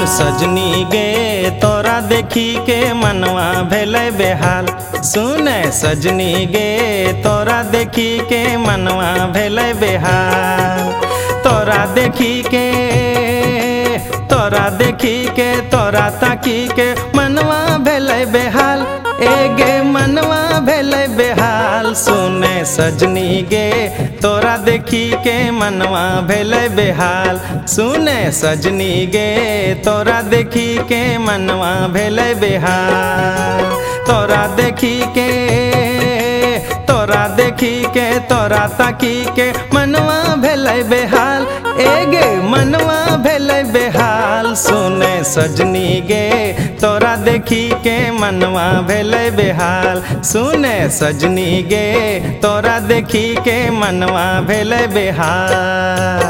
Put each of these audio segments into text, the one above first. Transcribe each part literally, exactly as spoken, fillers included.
सजनी गे तोरा देखी के मनवा भेलै बेहाल। सुन सजनी गे तोरा देखी के मनवा भेलै बेहाल। तोरा देखी के तोरा देखी के तोरा ताकी के मनवा भेलै बेहाल। ए गे मनवा भेलै बेहाल। सुन सजनी गे तोरा देखी के मनवा भेलै बेहाल। सुन सजनी गे तोरा देखी के मनवा भेलै बेहाल। तोरा देखी के तोरा देखी के तोरा ताकी के मनवा भेलै बेहाल। ए गे मनवा भेलै बेहाल। सुन सजनी गे तोरा देखी के मनवा भेलै बेहाल। सुन सजनी गे तोरा देखी के मनवा भेलै बेहाल।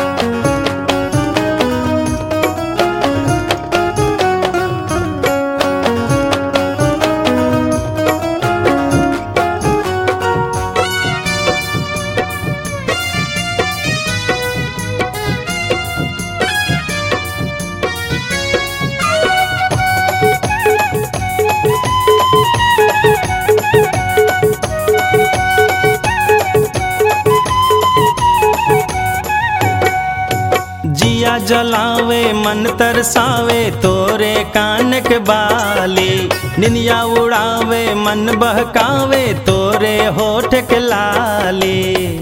जिया जलावे मन तरसावे तोरे कानक बाली। निनिया उड़ावे मन बहकावे तोरे होठ के लाली।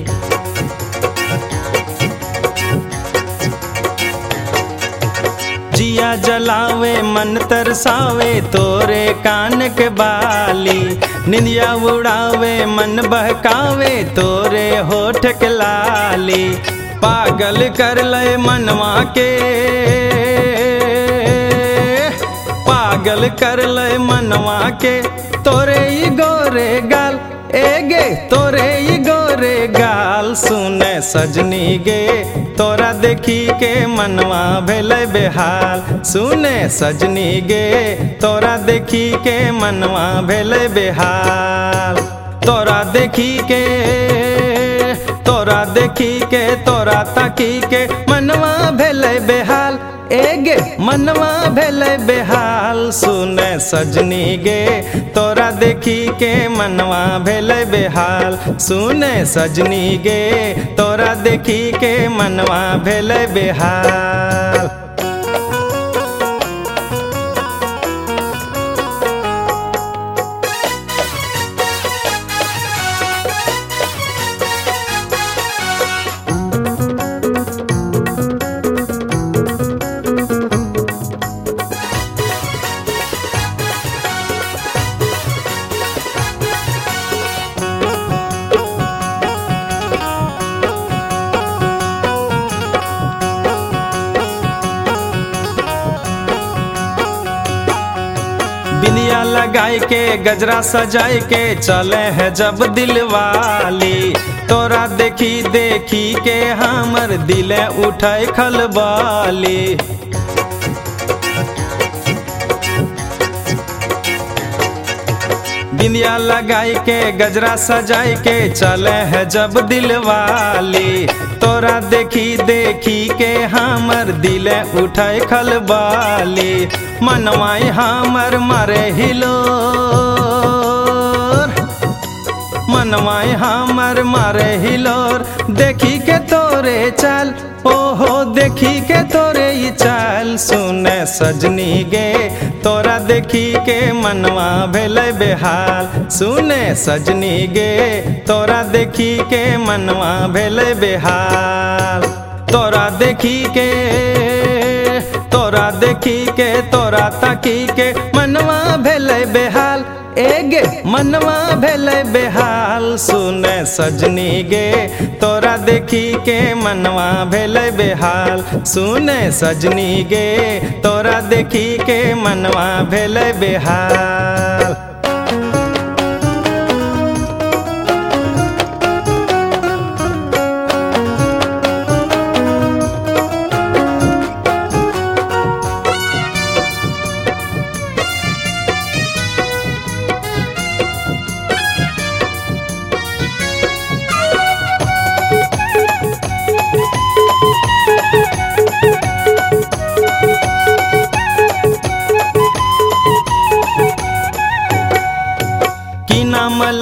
जिया जलावे मन तरसावे तोरे कानक बाली। निनिया उड़ावे मन बहकावे तोरे होठ के लाली। पागल कर ले मनवा के पागल कर ले मनवा के तोरे ही गोरे गाल। ए गे तोरे ही गोरे गाल। सुन सजनी गे तोरा देखी के मनवा भेलै बेहाल। सुन सजनी गे तोरा देखी के मनवा भेलै बेहाल। तोरा देखी के तोरा देखी के तोरा ताकी के मनवा भेलै बेहाल। ए गे मनवा भेलै बेहाल। सुन सजनी गे तोरा देखी के मनवा भेलै बेहाल। सुन सजनी गे तोरा देखी के मनवा भेलै बेहाल। बिंदिया लगाई के गजरा सजाई के चले है जब दिलवाली। तोरा देखी देखी के हमर दिल उठे खलबाली। बिंदिया लगाई के गजरा सजाई के चले है जब दिलवाली। तोरा देखी देखी के हमर दिल उठे खलबाली। मनवाई हमर मारे हिलोर मनवाई हमर मारे हिलोर। देखी के तोरे चाल ओहो देखी के तोरे ही चाल। सुन सजनी गे तोरा देखी के मनवा भेलै बेहाल। सुन सजनी गे तोरा देखी के मनवा भेलै बेहाल। तोरा देखी के तोरा देखी के तोरा ताकी के मनवा भेलै बेहाल। ए गे मनवा भेलै बेहाल। सुन सजनी गे तोरा देखी के मनवा भेलै बेहाल। सुन सजनी गे तोरा देखी के मनवा भेलै बेहाल।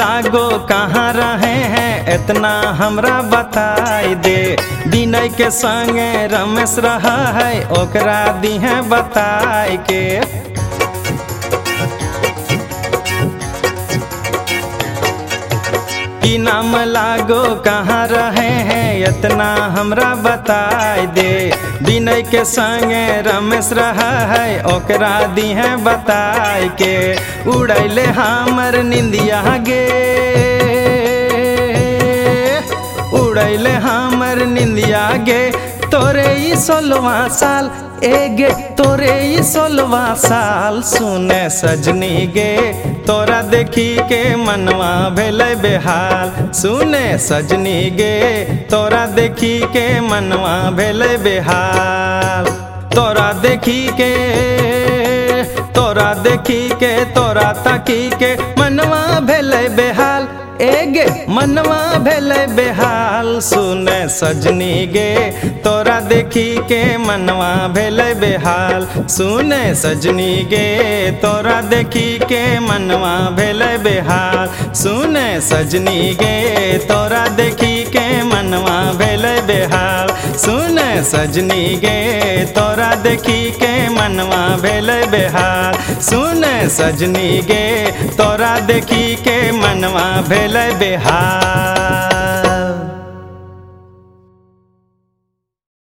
लागो कहाँ रहे हैं इतना हमरा बताई दे। विनय के संगे रमेश रहा है ओकरा दिहे बताई के। की नाम लागो कहाँ रहे हैं इतना हमरा बताई दे। विनय के संगे रमेश रहा है ओकरा दिहे बताई के। उड़ैले हमर निंदिया गे, उड़ैले हमर निंदिया गे, तोरे ई सोलवा साल ए गे, तोरे ई सोलवा साल। सुने सजनी गे तोरा देखी के मनवा भेलै बेहाल। सुने सजनी गे तोरा देखी के मनवा भेलै बेहाल। तोरा देखी के, तोरा देखी के, तोरा ताकी के मनवा भेलै बेहाल। ए गे मनवा भेलै बेहाल। सुने सजनी गे तोरा देखी के मनवा भेलै बेहाल। सुने सजनी गे तोरा देखी के मनवा भेलै बेहाल। सुने सजनी गे तोरा देखी के मनवा भेलै बेहाल। सुने सजनी गे तोरा देखी के मनवा भेलै बेहाल। सुने सजनी गे तोरा देखी के मनवा भेलै बेहाल।